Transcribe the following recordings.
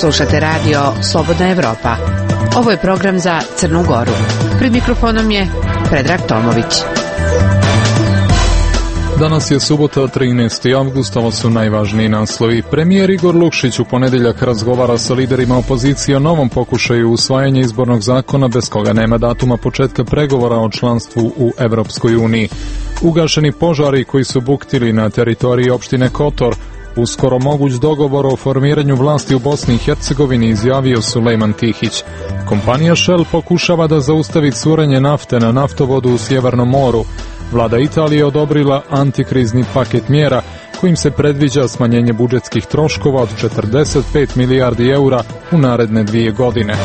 Slušate radio Slobodna Evropa. Ovo je program za Crnu Goru. Pred mikrofonom je Predrag Tomović. Danas je subota, 13. avgust, ovo su najvažniji naslovi. Premijer Igor Lukšić u ponedjeljak razgovara sa liderima opozicije o novom pokušaju usvajanja izbornog zakona bez koga nema datuma početka pregovora o članstvu u Evropskoj uniji. Ugašeni požari koji su buktili na teritoriji opštine Kotor, uskoro moguć dogovor o formiranju vlasti u Bosni i Hercegovini, izjavio Sulejman Tihić. Kompanija Shell pokušava da zaustavi curenje nafte na naftovodu u Sjevernom moru. Vlada Italije odobrila antikrizni paket mjera kojim se predviđa smanjenje budžetskih troškova od 45 milijardi eura u naredne 2 godine.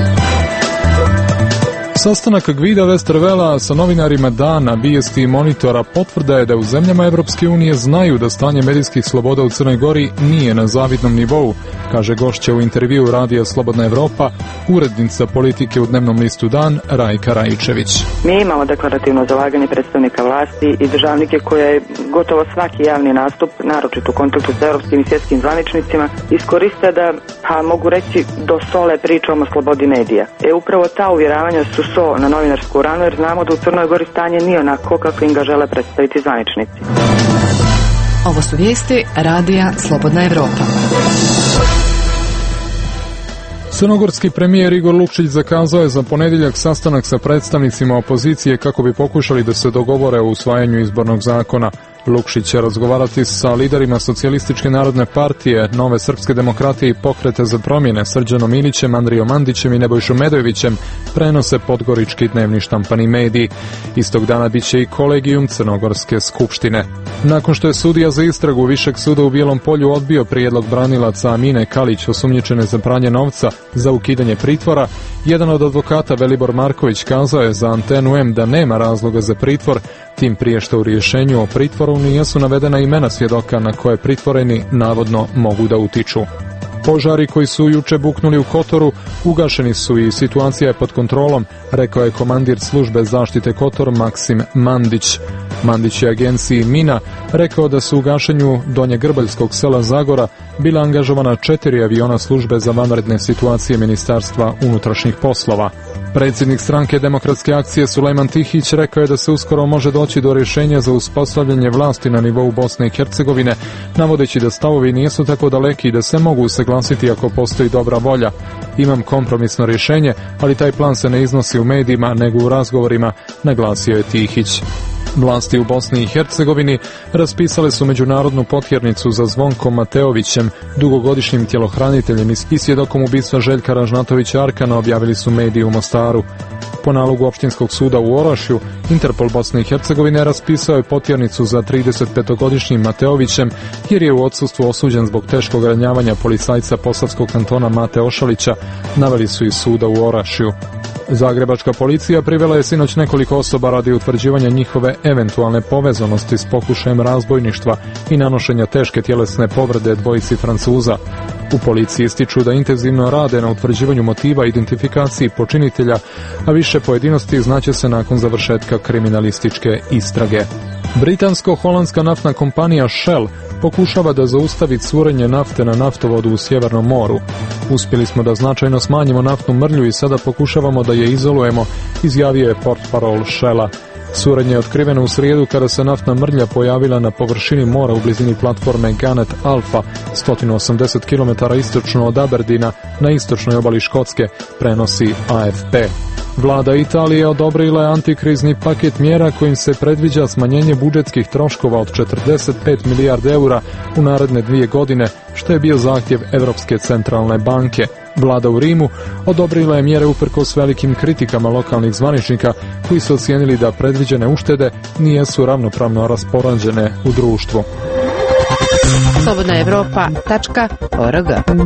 Sastanak Gvida Westervela sa novinarima Dana, Vijesti i Monitora potvrda je da u zemljama Evropske unije znaju da stanje medijskih sloboda u Crnoj Gori nije na zavidnom nivou, kaže gošća u intervjuu radija Slobodna Evropa, urednica politike u dnevnom listu Dan, Rajka Rajičević. Mi imamo deklarativno zalaganje predstavnika vlasti i državnike koje je gotovo svaki javni nastup, naročito u kontaktu s evropskim i svjetskim zvaničnicima, iskoriste da, mogu reći, dosole pričom o slobodi medija. Upravo ta uvjeravanja su so na novinarsku ranu, jer znamo da u Crnoj Gori stanje nije onako kako im ga žele predstaviti zvaničnici. Ovo su vijesti radija Slobodna Evropa. Crnogorski premijer Igor Lukšić zakazao je za ponedjeljak sastanak sa predstavnicima opozicije kako bi pokušali da se dogovore o usvajanju izbornog zakona. Lukšić će razgovarati sa liderima Socijalističke narodne partije, Nove srpske demokratije i Pokreta za promjene Srđanom Ilićem, Andrijom Mandićem i Nebojšom Medojevićem, prenose podgorički dnevni štampani mediji. Istog dana bit će i kolegijum Crnogorske skupštine. Nakon što je sudija za istragu Višeg suda u Bijelom Polju odbio prijedlog branilaca Amine Kalić, osumnjičene za pranje novca, za ukidanje pritvora, jedan od advokata, Velibor Marković, kazao je za Antenu M da nema razloga za pritvor, tim prije što u rješenju o pritvoru nisu navedena imena svjedoka na koje pritvoreni navodno mogu da utiču. Požari koji su juče buknuli u Kotoru ugašeni su i situacija je pod kontrolom, rekao je komandir službe zaštite Kotor Maksim Mandić. Mandić je agenciji Mina rekao da su u gašenju Donjegrbaljskog sela Zagora bila angažovana 4 aviona službe za vanredne situacije Ministarstva unutrašnjih poslova. Predsjednik stranke Demokratske akcije Sulejman Tihić rekao je da se uskoro može doći do rješenja za uspostavljanje vlasti na nivou Bosne i Hercegovine, navodeći da stavovi nisu tako daleki i da se mogu usaglasiti ako postoji dobra volja. Imam kompromisno rješenje, ali taj plan se ne iznosi u medijima nego u razgovorima, naglasio je Tihić. Vlasti u Bosni i Hercegovini raspisale su međunarodnu potjernicu za Zvonkom Mateovićem, dugogodišnjim tjelohraniteljem i svjedokom ubistva Željka Ražnatovića Arkana, objavili su mediji u Mostaru. Po nalogu Opštinskog suda u Orašju, Interpol Bosne i Hercegovine raspisao je potjernicu za 35-godišnjim Mateovićem jer je u odsustvu osuđen zbog teškog ranjavanja policajca Posavskog kantona Mate Ošalića, naveli su iz suda u Orašju. Zagrebačka policija privela je sinoć nekoliko osoba radi utvrđivanja njihove eventualne povezanosti s pokušajem razbojništva i nanošenja teške tjelesne povrede dvojici Francuza. U policiji ističu da intenzivno rade na utvrđivanju motiva i identifikaciji počinitelja, a više pojedinosti znaće se nakon završetka kriminalističke istrage. Britansko-holandska naftna kompanija Shell pokušava da zaustavi curenje nafte na naftovodu u Sjevernom moru. Uspjeli smo da značajno smanjimo naftnu mrlju i sada pokušavamo da je izolujemo, izjavio je portparol Shella. Curenje je otkriveno u srijedu kada se naftna mrlja pojavila na površini mora u blizini platforme Gannet Alpha, 180 km istočno od Aberdeena na istočnoj obali Škotske, prenosi AFP. Vlada Italije odobrila je antikrizni paket mjera kojim se predviđa smanjenje budžetskih troškova od 45 milijardi eura u naredne 2 godine, što je bio zahtjev Europske centralne banke. Vlada u Rimu odobrila je mjere uprkos velikim kritikama lokalnih zvaničnika koji su ocijenili da predviđene uštede nisu ravnopravno raspoređene u društvu. slobodnaevropa.org.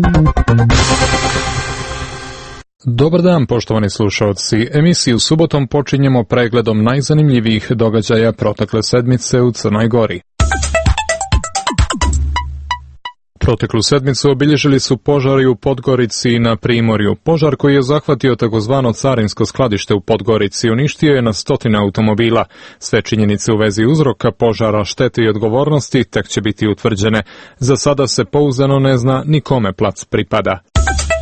Dobar dan, poštovani slušalci. Emisiju subotom počinjemo pregledom najzanimljivijih događaja protekle sedmice u Crnoj Gori. Proteklu sedmicu obilježili su požari u Podgorici i na Primorju. Požar koji je zahvatio takozvano carinsko skladište u Podgorici uništio je na 100 automobila. Sve činjenice u vezi uzroka požara, štete i odgovornosti tek će biti utvrđene. Za sada se pouzdano ne zna ni kome plac pripada.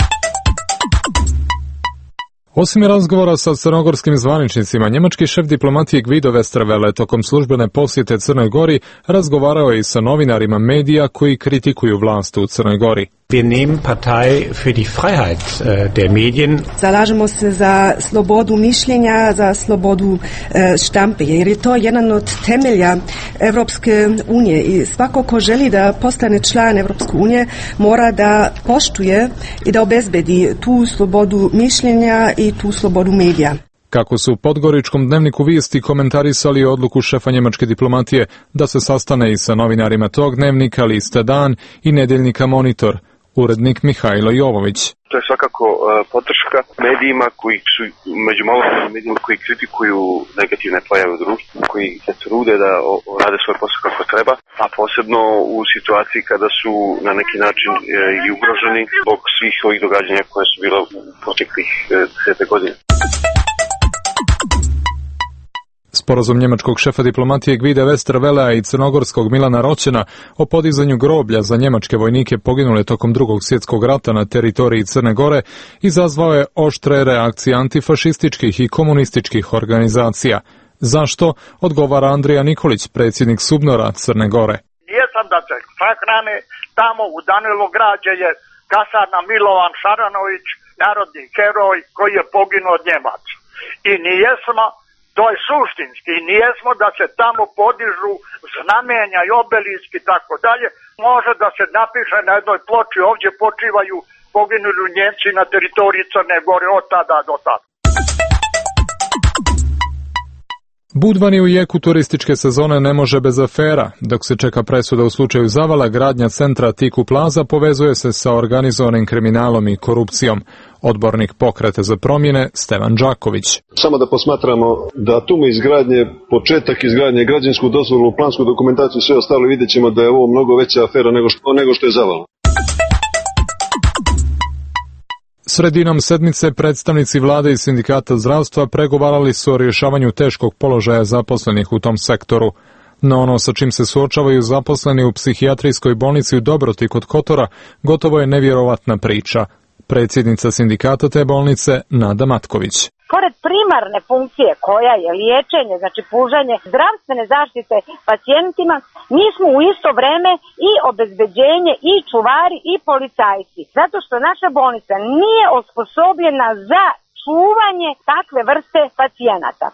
Osim razgovora sa crnogorskim zvaničnicima, njemački šef diplomatije Guido Westerwelle tokom službene posjete Crnoj Gori razgovarao je i sa novinarima medija koji kritikuju vlast u Crnoj Gori. Wir nehmen Partei für die Freiheit der Medien. Zalažemo se za slobodu mišljenja, za slobodu štampe, jer je to jedan od temelja Evropske unije i svako ko želi da postane član Evropske unije mora da poštuje i da obezbedi tu slobodu mišljenja i tu slobodu medija. Kako su u Podgoričkom dnevniku Vijesti komentarisali odluku šefa njemačke diplomatije da se sastane i sa novinarima tog dnevnika, lista Dan i nedeljnika Monitor, urednik Mihajlo Jovović. To je svakako podrška medijima koji su među malobrojnim medijima koji kritikuju negativne pojave u društvu, koji se trude da rade svoj posao kako treba, a posebno u situaciji kada su na neki način i ugroženi zbog svih ovih događanja koje su bila u proteklih 10 godina. Sporazum njemačkog šefa diplomatije Guida Westerwellea i crnogorskog Milana Roćena o podizanju groblja za njemačke vojnike poginule tokom Drugog svjetskog rata na teritoriji Crne Gore izazvao je oštre reakcije antifašističkih i komunističkih organizacija. Zašto? Odgovara Andrija Nikolić, predsjednik Subnora Crne Gore. Nijesam da se sahrane tamo u Danilograđe je kasarna Milovan Šaranović, narodni heroj koji je poginuo od Njemaca. I nijesmo, to je suštinski, nijesmo da se tamo podižu znamenja i obeliski i tako dalje. Može da se napiše na jednoj ploči, ovdje počivaju poginuli Njemci na teritoriji Crne Gore od tada do tada. Budvan u jeku turističke sezone ne može bez afera. Dok se čeka presuda u slučaju Zavala, gradnja centra Tiku Plaza povezuje se sa organizovanim kriminalom i korupcijom. Odbornik Pokreta za promjene Stevan Đaković. Samo da posmatramo datum izgradnje, početak izgradnje, građansku dozvolu, plansku dokumentaciju i sve ostalo, vidjet ćemo da je ovo mnogo veća afera nego što je Zavala. Sredinom sedmice predstavnici vlade i sindikata zdravstva pregovarali su o rješavanju teškog položaja zaposlenih u tom sektoru. No ono sa čim se suočavaju zaposleni u psihijatrijskoj bolnici u Dobroti kod Kotora gotovo je nevjerovatna priča. Predsjednica sindikata te bolnice Nada Matković. Pored primarne funkcije koja je liječenje, znači pružanje zdravstvene zaštite pacijentima, mi smo u isto vrijeme i obezbeđenje i čuvari i policajci. Zato što naša bolnica nije osposobljena za čuvanje takve vrste pacijenata.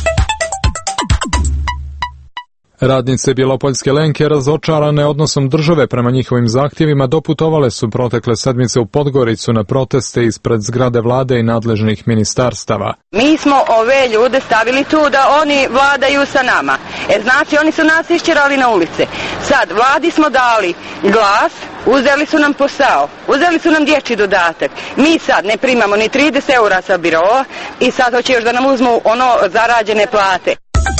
Radnice Bjelopoljske Lenke, razočarane odnosom države prema njihovim zahtjevima, doputovale su protekle sedmice u Podgoricu na proteste ispred zgrade vlade i nadležnih ministarstava. Mi smo ove ljude stavili tu da oni vladaju sa nama. Znači oni su nas išćerali na ulice. Sad, vladi smo dali glas, uzeli su nam posao, uzeli su nam dječji dodatak. Mi sad ne primamo ni 30 eura sa biroa i sad hoće još da nam uzmu ono zarađene plate.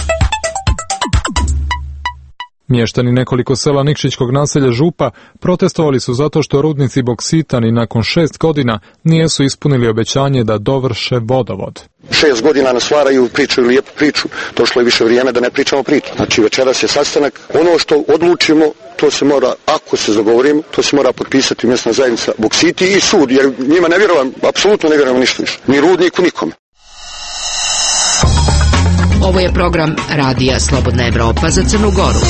Mještani nekoliko sela Nikšićkog naselja Župa protestovali su zato što rudnici boksita ni nakon 6 godina nisu ispunili obećanje da dovrše vodovod. 6 godina nas varaju, pričaju lijepu priču, došlo je više vrijeme da ne pričamo priču. Znači večeras je sastanak, ono što odlučimo, to se mora, ako se dogovorimo, to se mora potpisati mjesna zajednica boksiti i sud, jer njima ne vjerujem, apsolutno ne vjerujem ništa više, ni rudniku, nikome. Ovo je program Radija Slobodna Evropa za Crnu Goru.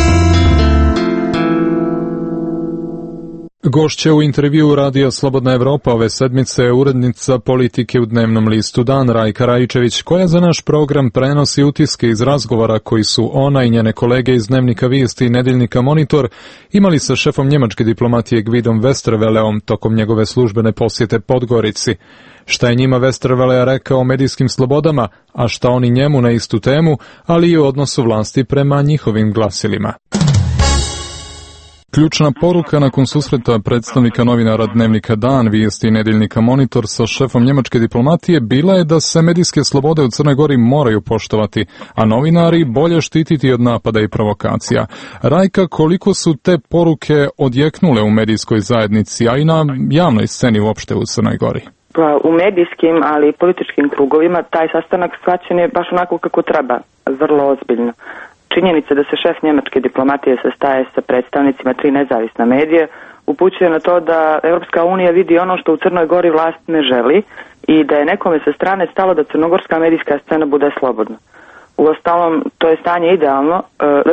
Gošće u intervjuu Radija Slobodna Evropa ove sedmice je urednica politike u dnevnom listu Dan Rajka Rajičević, koja za naš program prenosi utiske iz razgovora koji su ona i njene kolege iz dnevnika Vijesti i nedeljnika Monitor imali sa šefom njemačke diplomatije Guidom Westerwelleom tokom njegove službene posjete Podgorici. Šta je njima Westerwelle rekao o medijskim slobodama, a šta oni njemu na istu temu, ali i o odnosu vlasti prema njihovim glasilima. Ključna poruka nakon susreta predstavnika novinara dnevnika Dan, Vijesti i nedeljnika Monitor sa šefom njemačke diplomatije bila je da se medijske slobode u Crnoj Gori moraju poštovati, a novinari bolje štititi od napada i provokacija. Rajka, koliko su te poruke odjeknule u medijskoj zajednici, a i na javnoj sceni uopšte u Crnoj Gori? Pa, u medijskim, ali i političkim krugovima taj sastanak shvaćen je baš onako kako treba, vrlo ozbiljno. Činjenica da se šef njemačke diplomatije sastaje sa predstavnicima 3 nezavisna medije upućuje na to da Europska unija vidi ono što u Crnoj Gori vlast ne želi i da je nekome sa strane stalo da crnogorska medijska scena bude slobodna. Uostalom, to je stanje idealno,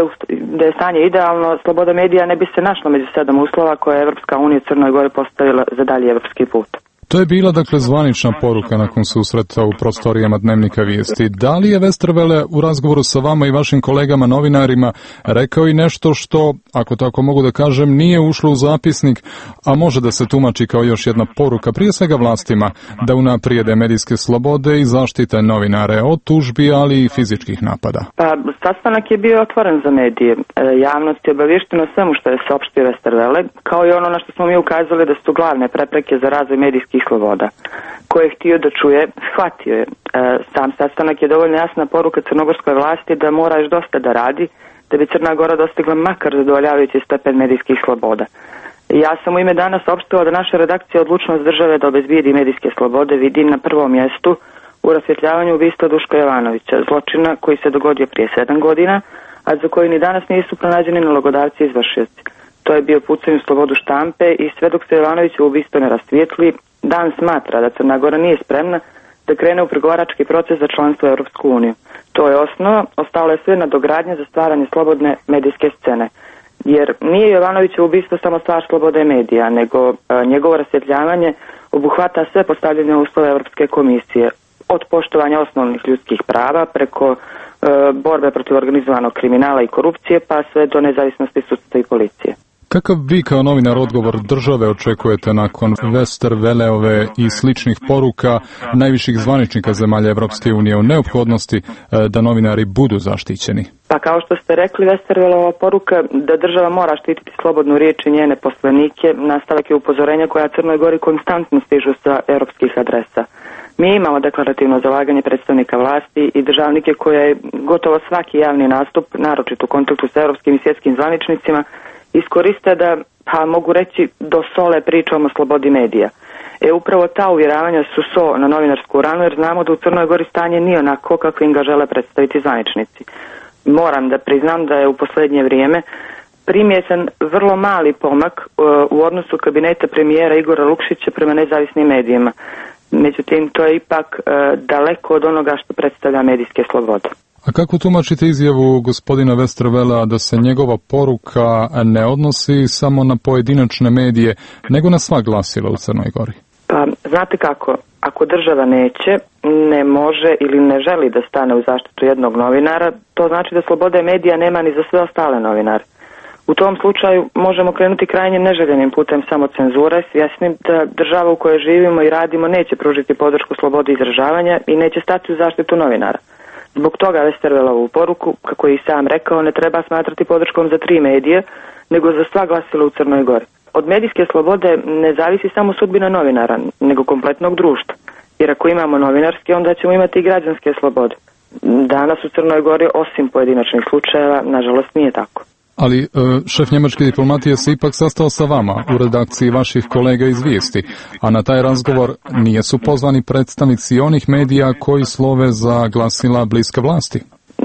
da je stanje idealno, sloboda medija ne bi se našla među 7 uslova koje je Evropska unija Crnoj Gori postavila za dalji evropski put. To je bila, dakle, zvanična poruka nakon susreta u prostorijama Dnevnika Vijesti. Da li je Westerwelle u razgovoru sa vama i vašim kolegama novinarima rekao i nešto što, ako tako mogu da kažem, nije ušlo u zapisnik, a može da se tumači kao još jedna poruka, prije svega vlastima, da unaprijede medijske slobode i zaštite novinare od tužbi, ali i fizičkih napada? Pa, sastanak je bio otvoren za medije. Javnost je obavještena svemu što je saopštio Westerwelle, kao i ono na što smo mi ukazali da su glavne prepreke za razvoj medijskih sloboda. Ko je htio da čuje, shvatio je. Sam sastanak je dovoljno jasna poruka crnogorskoj vlasti da mora još dosta da radi da bi Crna Gora dostigla makar zadovoljavajući stepen medijskih sloboda. Ja sam u ime dana saopštila da naša redakcija odlučnost države da obezbijedi medijske slobode vidi na prvom mjestu u rasvjetljavanju ubistva Duška Jovanovića, zločina koji se dogodio prije 7 godina, a za koji ni danas nisu pronađeni nalogodavci i izvršioci. To je bio pucanj u slobodu štampe i sve dok se Jovanovića ubistvo ne rasvijetli, Dan smatra da Crna Gora nije spremna da krene u pregovarački proces za članstvo u Europsku uniju. To je osnova, ostalo je sve nadogradnje za stvaranje slobodne medijske scene. Jer nije Jovanovićevo ubistvo samo stvar slobode medija, nego njegovo rasvjetljavanje obuhvata sve postavljene uslove Europske komisije, od poštovanja osnovnih ljudskih prava preko borbe protiv organizovanog kriminala i korupcije, pa sve do nezavisnosti sudstva i policije. Kakav vi kao novinar odgovor države očekujete nakon Westerwelleove i sličnih poruka najviših zvaničnika zemalja Evropske unije o neophodnosti da novinari budu zaštićeni? Pa kao što ste rekli, Westerwelleova poruka da država mora štititi slobodnu riječ i njene poslanike nastavak je upozorenja koja Crnoj Gori konstantno stižu sa europskih adresa. Mi imamo deklarativno zalaganje predstavnika vlasti i državnike koje je gotovo svaki javni nastup, naročito u kontaktu sa europskim i svjetskim zvaničnicima, iskoriste da, pa mogu reći, dosole pričom o slobodi medija. Upravo ta uvjeravanja su so na novinarsku ranu, jer znamo da u Crnoj Gori stanje nije onako kako im ga žele predstaviti zvaničnici. Moram da priznam da je u posljednje vrijeme primjetan vrlo mali pomak u odnosu kabineta premijera Igora Lukšića prema nezavisnim medijima. Međutim, to je ipak daleko od onoga što predstavlja medijske slobode. A kako tumačite izjavu gospodina Westerwellea da se njegova poruka ne odnosi samo na pojedinačne medije, nego na sva glasila u Crnoj Gori? Pa, znate kako, ako država neće, ne može ili ne želi da stane u zaštitu jednog novinara, to znači da slobode medija nema ni za sve ostale novinare. U tom slučaju možemo krenuti krajnje neželjenim putem samocenzure, svjesni da država u kojoj živimo i radimo neće pružiti podršku slobodi izražavanja i neće stati u zaštitu novinara. Zbog toga Westerwelleovu poruku, kako je i sam rekao, ne treba smatrati podrškom za 3 medije, nego za sva glasila u Crnoj Gori. Od medijske slobode ne zavisi samo sudbina novinara, nego kompletnog društva. Jer ako imamo novinarske, onda ćemo imati i građanske slobode. Danas u Crnoj Gori, osim pojedinačnih slučajeva, nažalost nije tako. Ali šef njemačke diplomatije se ipak sastao sa vama u redakciji vaših kolega iz Vijesti, a na taj razgovor nisu pozvani predstavnici onih medija koji slove za glasila bliska vlasti.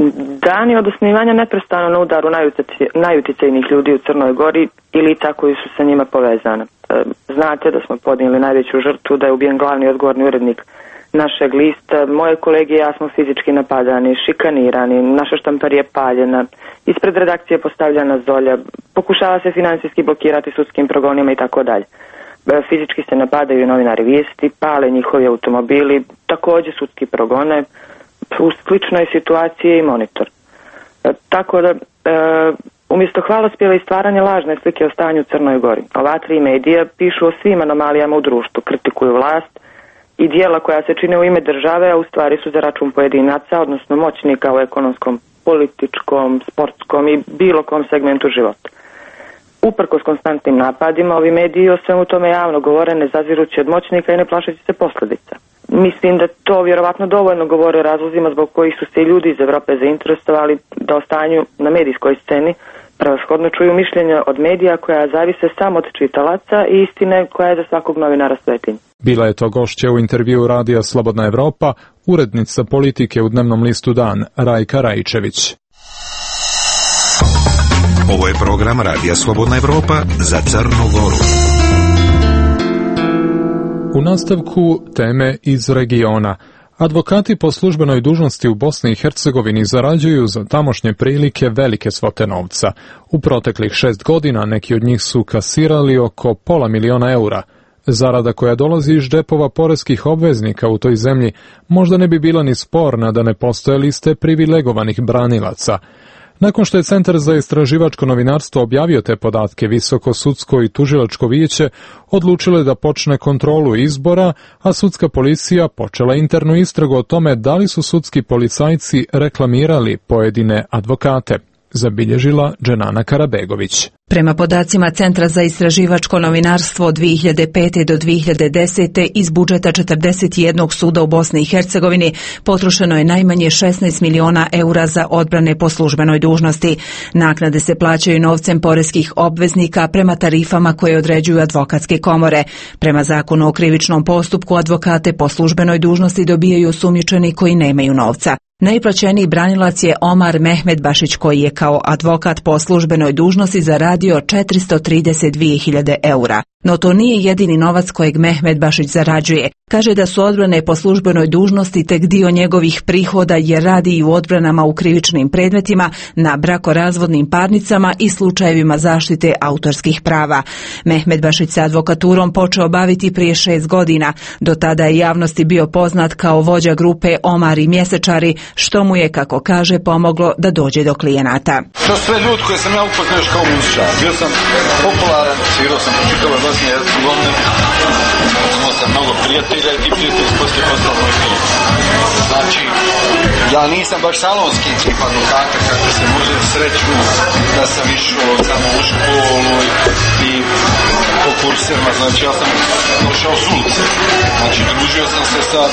Dan od osnivanja neprestano na udaru najuticajnijih ljudi u Crnoj Gori i lica koji su sa njima povezane. Znate da smo podnijeli najveću žrtvu, da je ubijen glavni odgovorni urednik našeg lista. Moje kolege i ja smo fizički napadani, šikanirani, naša štamparija je paljena, ispred redakcije postavljana zolja, pokušava se financijski blokirati sudskim progonima i tako dalje. Fizički se napadaju novinari Vijesti, pale njihovi automobili, također sudski progone, u sličnoj situaciji i Monitor. Tako da, umjesto hvalospjeva i stvaranja lažne slike o stanju u Crnoj Gori, ova 3 medija pišu o svim anomalijama u društvu, kritikuju vlast i dijela koja se čine u ime države, a u stvari su za račun pojedinaca, odnosno moćnika u ekonomskom, političkom, sportskom i bilo kom segmentu života. Uprkos konstantnim napadima, ovi mediji o svemu tome javno govore, ne zazirući od moćnika i ne plašeći se posljedica. Mislim da to vjerovatno dovoljno govore o razlozima zbog kojih su se i ljudi iz Evrope zainteresovali da o stanju na medijskoj sceni prevashodno čuju mišljenja od medija koja zavise samo od čitalaca i istine koja je za svakog novinara svetinja. Bila je to gošća u intervjuu radija Slobodna Evropa, urednica politike u dnevnom listu Dan, Rajka Rajčević. Ovo je program radija Slobodna Evropa za Crnu Goru. U nastavku teme iz regiona. Advokati po službenoj dužnosti u Bosni i Hercegovini zarađuju za tamošnje prilike velike svote novca. U proteklih 6 godina neki od njih su kasirali oko $500.000. Zarada koja dolazi iz džepova poreskih obveznika u toj zemlji možda ne bi bila ni sporna da ne postoje liste privilegovanih branilaca. Nakon što je Centar za istraživačko novinarstvo objavio te podatke, Visoko sudsko i tužilačko vijeće odlučilo je da počne kontrolu izbora, a sudska policija počela internu istragu o tome da li su sudski policajci reklamirali pojedine advokate, zabilježila Dženana Karabegović. Prema podacima Centra za istraživačko novinarstvo od 2005. do 2010. iz budžeta 41 suda u Bosni i Hercegovini potrošeno je najmanje 16 miliona eura za odbrane po službenoj dužnosti. Naknade se plaćaju novcem poreskih obveznika prema tarifama koje određuju advokatske komore. Prema zakonu o krivičnom postupku advokate po službenoj dužnosti dobijaju osumnjičeni koji nemaju novca. Najplaćeniji branilac je Omar Mehmedbašić koji je kao advokat po službenoj dužnosti zaradio 432.000 eura. No to nije jedini novac kojeg Mehmedbašić zarađuje. Kaže da su odbrane po službenoj dužnosti tek dio njegovih prihoda jer radi i u odbranama u krivičnim predmetima, na brakorazvodnim parnicama i slučajevima zaštite autorskih prava. Mehmedbašić se advokaturom počeo baviti prije 6 godina. Do tada je javnosti bio poznat kao vođa grupe Omar i Mjesečari, što mu je, kako kaže, pomoglo da dođe do klijenata. To sve ljudi koje sam ja upoznao još kao muzičar. Bio sam popularan, svirao sam po čitavoj Bosni i Hercegovini. Imao sam mnogo prijatelja i ti prijatelji poslije postali moj klijent. Znači, ja nisam baš salonski tip advokata kako se može sreću da sam išao samo u školu i po kursima. Znači, ja sam došao s ulice. Znači, družio sam se sa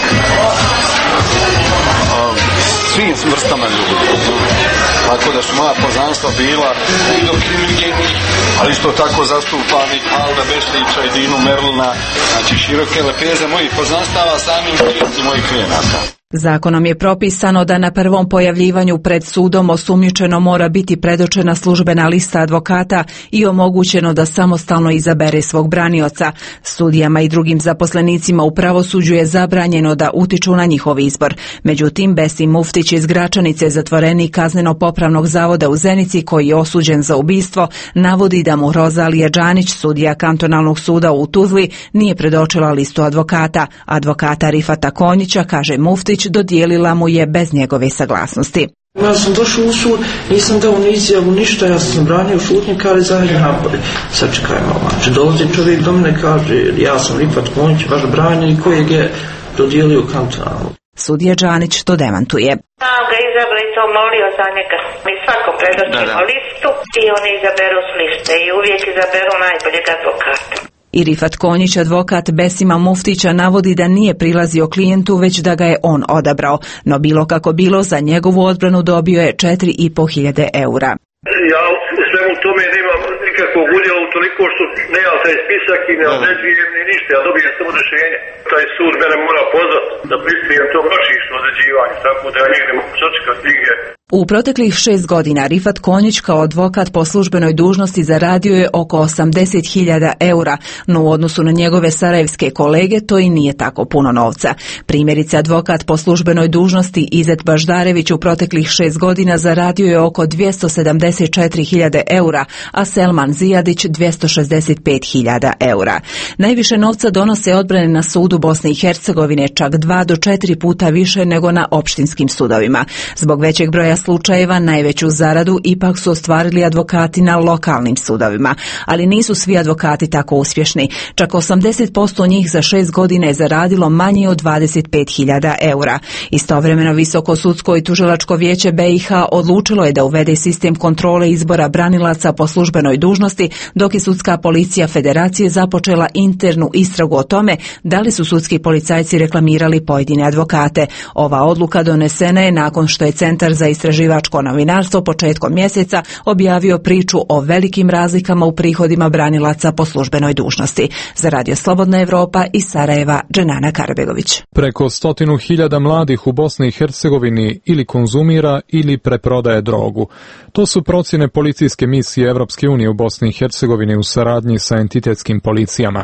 svim vrstama ljudi. Tako da su moja poznanstva bila i do krimigenih, ali isto tako zastupanih Alda Bešlića i Dinu Merlina, znači široke lepeze mojih poznanstava samim i mojih klijenata. Zakonom je propisano da na prvom pojavljivanju pred sudom osumnjičeno mora biti predočena službena lista advokata i omogućeno da samostalno izabere svog branioca. Sudijama i drugim zaposlenicima u pravosuđu je zabranjeno da utiču na njihov izbor. Međutim, Besim Muftić iz Gračanice, zatvorenik kazneno-popravnog zavoda u Zenici koji je osuđen za ubistvo, navodi da mu Rozalija Džanić, sudija kantonalnog suda u Tuzli, nije predočila listu advokata. Advokata Rifata Konjića, kaže Muftić, dodijelila mu je bez njegove saglasnosti. Ja sam došao u sud, nisam dao ni izjavu, ništa, ja sam branio šutnje, kaže zajedno napori. Sačekaj malo, znači dolazi čovjek do mene, kaže ja sam Rifat Konjić, vaš branjenik kojeg je dodijelio kantonalu. Sudija Džanić to demantuje. Sam ga izabrali, to molio za njega. Mi svako predočimo listu i oni izaberu s liste i uvijek izaberu najboljeg advokata. I Rifat Konjić, advokat Besima Muftića, navodi da nije prilazio klijentu, već da ga je on odabrao, no bilo kako bilo, za njegovu odbranu dobio je 4.500 eura. Ja u svemu tome nemam nikakvog udjela utoliko što nemam taj spisak i ne određujem ni ništa, ja dobijem samo rješenje. Taj sud mene mora pozvati da prispijem to ročišno određivanje, tako da ja nigdje mogu sačekati nigdje. U proteklih 6 godina Rifat Konjić kao advokat po službenoj dužnosti zaradio je oko 80.000 eura, no u odnosu na njegove sarajevske kolege to i nije tako puno novca. Primjerice, advokat po službenoj dužnosti Izet Baždarević u proteklih 6 godina zaradio je oko 274.000 eura, a Selman Zijadić 265.000 eura. Najviše novca donose odbrane na sudu Bosne i Hercegovine, čak 2 do 4 puta više nego na opštinskim sudovima. Zbog većeg broja slučajeva najveću zaradu ipak su ostvarili advokati na lokalnim sudovima, ali nisu svi advokati tako uspješni. Čak 80% njih za 6 godina je zaradilo manje od 25.000 eura. Istovremeno Visoko sudsko i tužilačko vijeće BiH odlučilo je da uvede sistem kontrole izbora branilaca po službenoj dužnosti, dok je sudska policija Federacije započela internu istragu o tome da li su sudski policajci reklamirali pojedine advokate. Ova odluka donesena je nakon što je Centar za istraživačko novinarstvo početkom mjeseca objavio priču o velikim razlikama u prihodima branilaca po službenoj dužnosti. Za Radio Slobodna Evropa iz Sarajeva, Dženana Karabegović. Preko 100.000 mladih u Bosni i Hercegovini ili konzumira ili preprodaje drogu. To su procjene policijske misije Evropske unije u Bosni i Hercegovini u saradnji sa entitetskim policijama.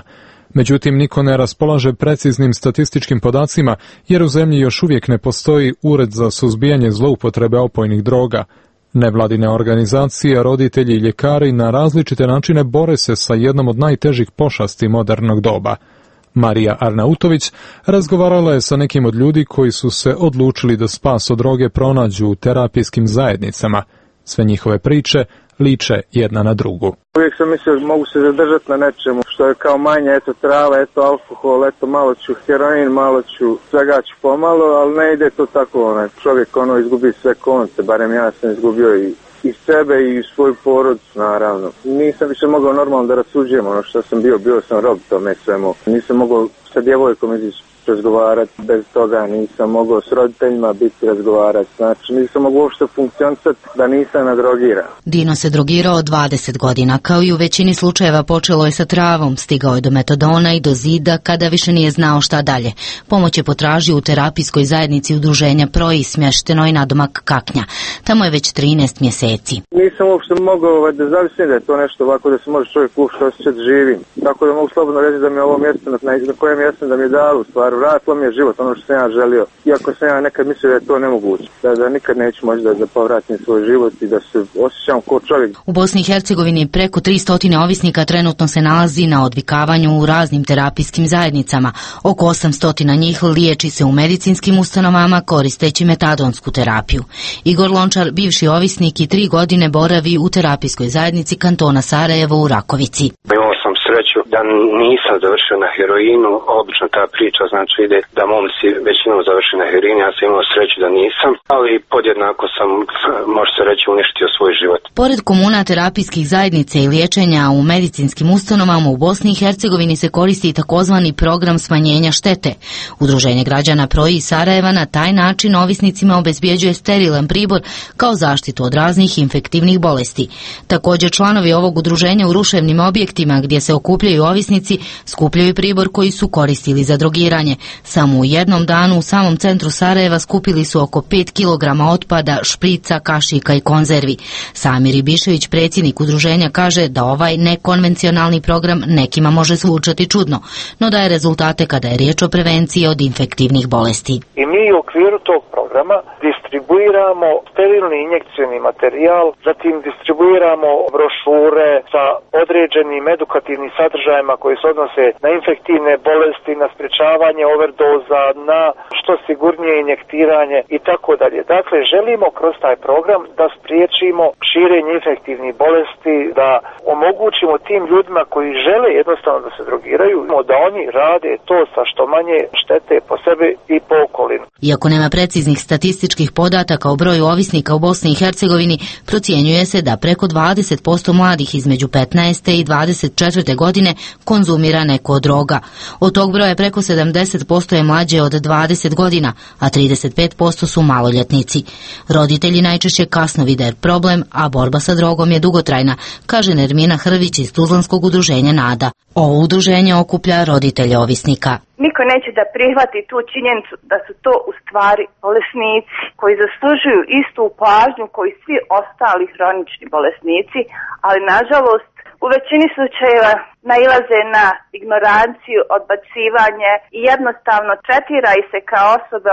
Međutim, niko ne raspolaže preciznim statističkim podacima, jer u zemlji još uvijek ne postoji ured za suzbijanje zloupotrebe opojnih droga. Nevladine organizacije, roditelji i ljekari na različite načine bore se sa jednom od najtežih pošasti modernog doba. Marija Arnautović razgovarala je sa nekim od ljudi koji su se odlučili da spas od droge pronađu u terapijskim zajednicama. Sve njihove priče liče jedna na drugu. Uvijek sam mislio mogu se zadržati na nečemu što je kao manje, eto trava, eto alkohol, eto malo ću heroin, malo ću svega ću pomalo, ali ne ide to tako, čovjek izgubi sve konce, barem ja sam izgubio i sebe i svoju porodicu, naravno. Nisam više mogao normalno da rasuđujem ono što sam bio sam rob tome svemu. Nisam mogao sa djevojkom izići razgovarati, bez toga nisam mogao s roditeljima biti razgovarati, znači nisam mogao uopšte funkcionisati da nisam nadrogiran. Dino se drogirao 20 godina, kao i u većini slučajeva počelo je sa travom, stigao je do metadona i do zida kada više nije znao šta dalje. Pomoć je potražio u terapijskoj zajednici udruženja Proji, smještenoj nadomak Kaknja. Tamo je već 13 mjeseci. Nisam uopšte mogao da zavisim da je to nešto ovako da se može čovjek uopšte osjećati živim. Tako da mogu slobodno reći da mi je ovo mjesto na kojem jesam da mi je dalo u stvari. Vratilo mi je život, ono što sam ja želio. Iako sam ja nekad mislio da je to nemoguće. Da nikad neću moći da povratim svoj život i da se osjećam kao čovjek. U Bosni i Hercegovini preko 300 ovisnika trenutno se nalazi na odvikavanju u raznim terapijskim zajednicama. Oko 800 njih liječi se u medicinskim ustanovama koristeći metadonsku terapiju. Igor Lončar, bivši ovisnik i 3 godine boravi u terapijskoj zajednici kantona Sarajevo u Rakovici. Imao sam sreću da nisam završio na heroinu, obično ta priča znači ide da momci većinom završi na heroinu, ja sam imao sreću da nisam, ali podjednako sam, može se reći, uništio svoj život. Pored komuna terapijskih zajednica i liječenja u medicinskim ustanovama u Bosni i Hercegovini se koristi takozvani program smanjenja štete. Udruženje građana Proji iz Sarajeva na taj način ovisnicima obezbjeđuje sterilan pribor kao zaštitu od raznih infektivnih bolesti. Također članovi ovog udruženja u ruševnim objektima gdje se okupljaju ovisnici skupljaju pribor koji su koristili za drogiranje. Samo u jednom danu u samom centru Sarajeva skupili su oko 5 kg otpada, šprica, kašika i konzervi. Samir Ibišević, predsjednik udruženja, kaže da ovaj nekonvencionalni program nekima može zvučati čudno, no daje rezultate kada je riječ o prevenciji od infektivnih bolesti. I mi u okviru tog programa distribuiramo sterilni injekcioni materijal, zatim distribuiramo brošure sa određenim edukativnim sadržajima koji se odnose na infektivne bolesti, na sprječavanje overdoza, na što sigurnije injektiranje i tako dalje. Dakle, želimo kroz taj program da spriječimo širenje infektivnih bolesti, da omogućimo tim ljudima koji žele jednostavno da se drogiraju, da oni rade to sa što manje štete po sebi i po okolinu. Iako nema preciznih statističkih podataka o broju ovisnika u Bosni i Hercegovini, procjenjuje se da preko 20% mladih između 15. i 24. godine konzumira neku od droga. Od tog broja preko 70% je mlađe od 20 godina, a 35% su maloljetnici. Roditelji najčešće kasno vide problem, a borba sa drogom je dugotrajna, kaže Nermina Hrvić iz Tuzlanskog udruženja NADA. Ovo udruženje okuplja roditelje ovisnika. Niko neće da prihvati tu činjenicu da su to u stvari bolesnici koji zaslužuju istu pažnju koji svi ostali hronični bolesnici, ali nažalost u većini slučajeva nailaze na ignoranciju, odbacivanje i jednostavno tretira ih se kao osobe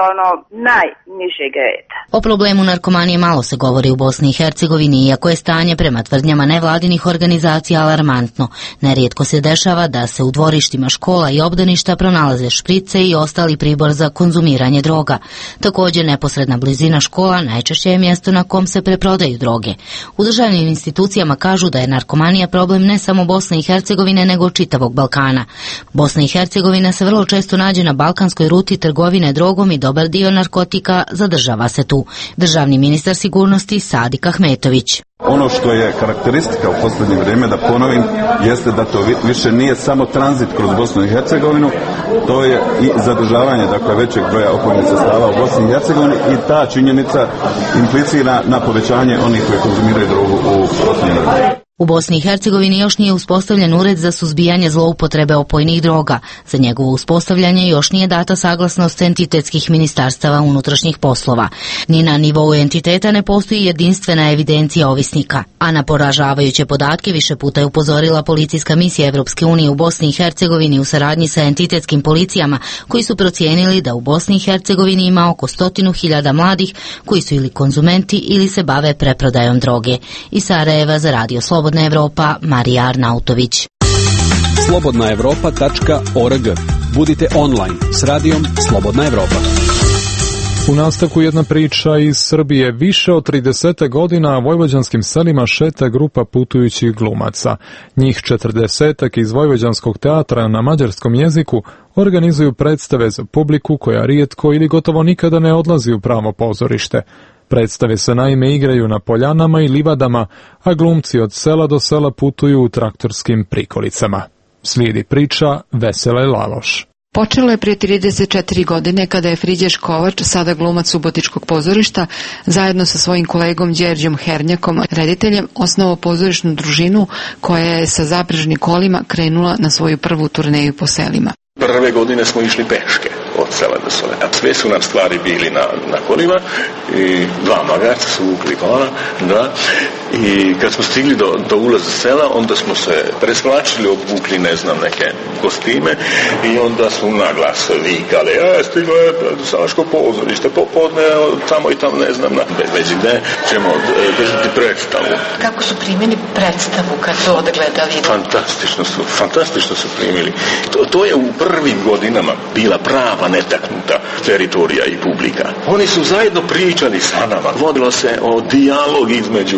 najnižeg reda. O problemu narkomanije malo se govori u Bosni i Hercegovini, iako je stanje prema tvrdnjama nevladinih organizacija alarmantno. Nerijetko se dešava da se u dvorištima škola i obdaništa pronalaze šprice i ostali pribor za konzumiranje droga. Također, neposredna blizina škola najčešće je mjesto na kom se preprodaju droge. U državnim institucijama kažu da je narkomanija problem ne samo Bosne i Hercegovine, nego čitavog Balkana. Bosna i Hercegovina se vrlo često nađe na balkanskoj ruti trgovine drogom i dobar dio narkotika zadržava se tu. Državni ministar sigurnosti Sadik Ahmetović. Ono što je karakteristika u posljednje vrijeme, da ponovim, jeste da to više nije samo tranzit kroz Bosnu i Hercegovinu, to je i zadržavanje većeg broja opojnih sredstava u Bosni i Hercegovini i ta činjenica implicira na povećanje onih koji konzumiraju drogu u posljednje vrijeme. U Bosni i Hercegovini još nije uspostavljen ured za suzbijanje zloupotrebe opojnih droga. Za njegovo uspostavljanje još nije data saglasnost entitetskih ministarstava unutrašnjih poslova. Ni na nivou entiteta ne postoji jedinstvena evidencija ovisnika, a na poražavajuće podatke više puta je upozorila policijska misija Evropske unije u Bosni i Hercegovini u saradnji sa entitetskim policijama, koji su procijenili da u Bosni i Hercegovini ima oko 100.000 mladih koji su ili konzumenti ili se bave preprodajom droge. Iz Sarajeva za Radio Slobodna Evropa, Marija Arnautović. slobodnaevropa.org. Budite online s radijom Slobodna Evropa. U nastavku jedna priča iz Srbije. Više od 30 godina vojvođanskim selima šeta grupa putujućih glumaca. Njih 40 iz Vojvođanskog teatra na mađarskom jeziku organizuju predstave za publiku koja rijetko ili gotovo nikada ne odlazi u pravo pozorište. Predstave se naime igraju na poljanama i livadama, a glumci od sela do sela putuju u traktorskim prikolicama. Slijedi priča Vesele Laloš. Počelo je prije 34 godine kada je Friđeš Kovač, sada glumac Subotičkog pozorišta, zajedno sa svojim kolegom Đerđom Hernjakom, rediteljem, osnovao pozorišnu družinu koja je sa zaprežnim kolima krenula na svoju prvu turneju po selima. Prve godine smo išli peške od sela do sela. A sve su nam stvari bili na kolima i dva magarca su vukli kola, da. I kad smo stigli do ulaza sela, onda smo se presvlačili, obukli, ne znam, neke kostime i onda su naglas vikali, stiglo je Salaško pozorište, popodne, tamo i tamo, ne znam, već gde ćemo držati predstavu. Kako su primili predstavu kad su odgledali? Fantastično su primili. To je u prvim godinama bila prava netaknuta teritorija i publika. Oni su zajedno pričali sa nama. Vodilo se o dijalog između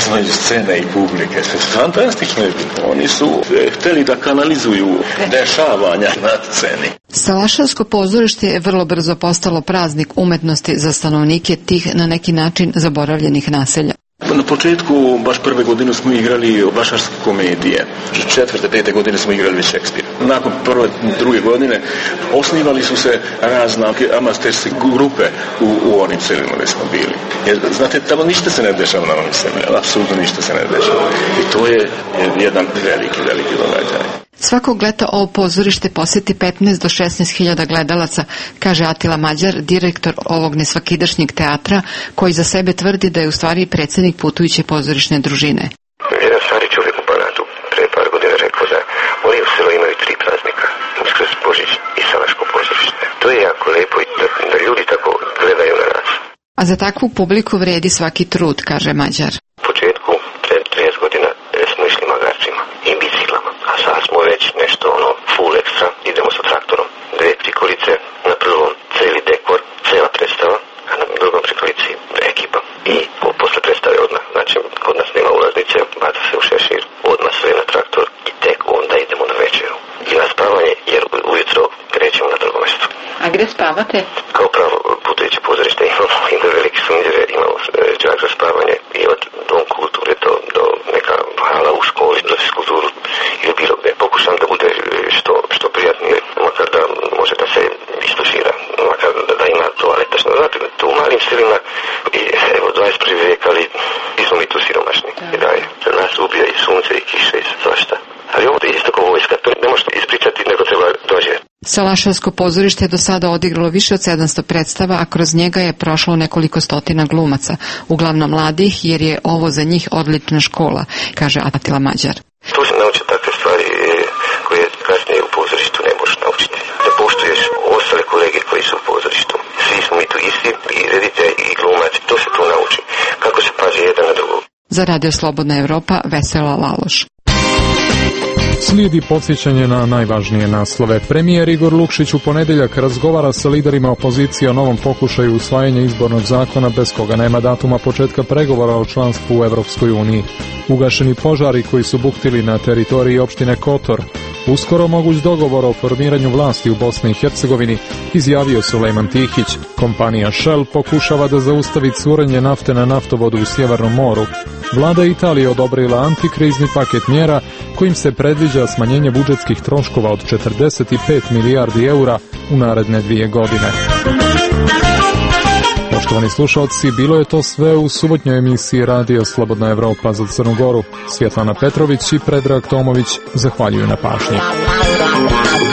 scene i publike. Fantastično je bilo. Oni su hteli da kanalizuju dešavanja na sceni. Salaševsko pozorište je vrlo brzo postalo praznik umetnosti za stanovnike tih na neki način zaboravljenih naselja. Na početku, baš prve godine smo igrali vašarske komedije. 4., 5. godine smo igrali već Šekspira. Nakon prve, druge godine osnivali su se razne amaterske grupe u onim selima gdje smo bili. Jer, znate, tamo ništa se ne dešava na onim selima. Apsolutno ništa se ne dešava. I to je jedan veliki događaj. Svakog leta ovo pozorište posjeti 15 do 16.000 gledalaca, kaže Atila Mađar, direktor ovog nesvakidašnjeg teatra, koji za sebe tvrdi da je u stvari predsjednik putujuće pozorišne družine. Jedan stari čovjek u Banatu pre par godina rekao da oni u selu imaju 3 praznika, Uskrs, Božić i Salaško pozorište. To je jako lepo i da ljudi tako gledaju na nas. A za takvu publiku vredi svaki trud, kaže Mađar. U početku, pred 30 godina, smo išli magarcima i biciklama, a sad smo već nešto full extra, idemo sa traktorom. 2 prikolice, na prvom celi dekor, cela predstava, a na drugom prikolici ekipa. I posle predstave odmah, znači kod nas nema ulaznice, baca se u šešir, odmah sve na traktor i tek onda idemo na večeru. I na spavanje, jer ujutro krećemo na drugo mjesto. A gdje spavate? Kao pravo putujuće pozorište imamo velike sunđere, imamo čak za spavanje i od Dom kulture do neka hala u školi za fiskulturu ili bilo gdje. Pokušam da bude što prijatnije, makar da može da se istušira, makar da ima toaleta. Znate, tu u malim selima i evo 21. vijek, ali nismo mi tu siromašni. I daje, za nas ubija i sunce i kiše i svašta. Ali ovo je isto kao vojska, to ne možete ispričati, nego treba dođe. Salaševsko pozorište je do sada odigralo više od 700 predstava, a kroz njega je prošlo nekoliko stotina glumaca, uglavnom mladih, jer je ovo za njih odlična škola, kaže Atila Mađar. Tu se nauče takve stvari koje kasnije u pozorištu ne možeš naučiti. Da poštuješ ostale kolege koji su u pozorištu. Svi smo mi tu isti, i reditelj i glumac, to se tu nauči. Kako se pazi jedan na drugog. Za Radio Slobodna Evropa, Vesela Laloš. Slijedi podsjećanje na najvažnije naslove. Premijer Igor Lukšić u ponedjeljak razgovara sa liderima opozicije o novom pokušaju usvajanja izbornog zakona bez koga nema datuma početka pregovora o članstvu u Evropskoj uniji. Ugašeni požari koji su buktili na teritoriji opštine Kotor. Uskoro moguć dogovor o formiranju vlasti u Bosni i Hercegovini, izjavio Sulejman Tihić. Kompanija Shell pokušava da zaustavi curenje nafte na naftovodu u Sjevernom moru. Vlada Italije odobrila antikrizni paket mjera kojim se predviđa smanjenje budžetskih troškova od 45 milijardi eura u naredne 2 godine. Poštovani slušalci, bilo je to sve u subotnjoj emisiji Radija Slobodna Evropa za Crnu Goru. Svjetlana Petrović i Predrag Tomović zahvaljuju na pažnji.